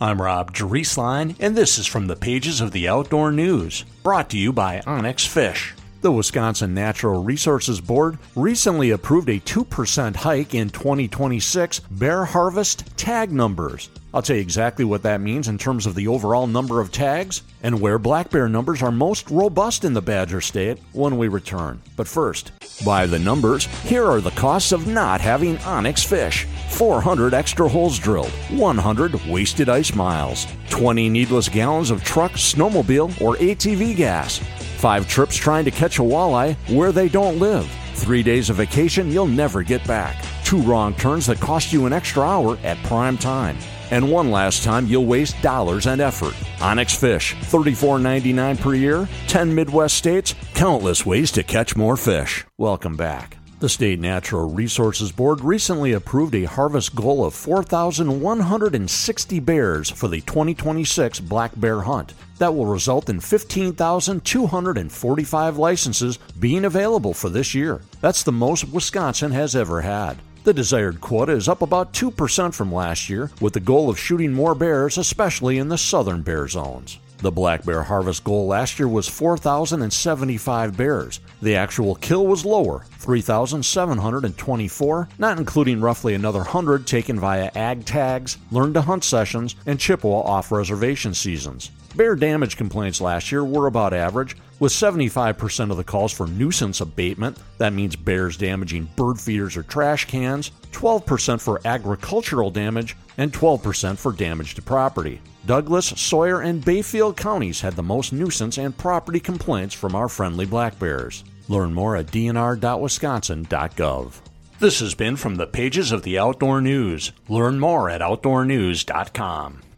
I'm Rob Drieslein, and this is from the pages of the Outdoor News, brought to you by Onyx Fish. The Wisconsin Natural Resources Board recently approved a 2% hike in 2026 bear harvest tag numbers. I'll tell you exactly what that means in terms of the overall number of tags and where black bear numbers are most robust in the Badger State when we return. But first, by the numbers, here are the costs of not having Onyx Fish. 400 extra holes drilled, 100 wasted ice miles, 20 needless gallons of truck, snowmobile, or ATV gas, 5 trips trying to catch a walleye where they don't live, 3 days of vacation you'll never get back, 2 wrong turns that cost you an extra hour at prime time, and one last time you'll waste dollars and effort. Onyx Fish, $34.99 per year, 10 Midwest states, countless ways to catch more fish. Welcome back. The State Natural Resources Board recently approved a harvest goal of 4,160 bears for the 2026 black bear hunt. That will result in 15,245 licenses being available for this year. That's the most Wisconsin has ever had. The desired quota is up about 2% from last year, with the goal of shooting more bears, especially in the southern bear zones. The black bear harvest goal last year was 4,075 bears. The actual kill was lower, 3,724, not including roughly another 100 taken via ag tags, learn to hunt sessions, and Chippewa off-reservation seasons. Bear damage complaints last year were about average, with 75% of the calls for nuisance abatement, that means bears damaging bird feeders or trash cans, 12% for agricultural damage, and 12% for damage to property. Douglas, Sawyer, and Bayfield counties had the most nuisance and property complaints from our friendly black bears. Learn more at dnr.wisconsin.gov. This has been from the pages of the Outdoor News. Learn more at outdoornews.com.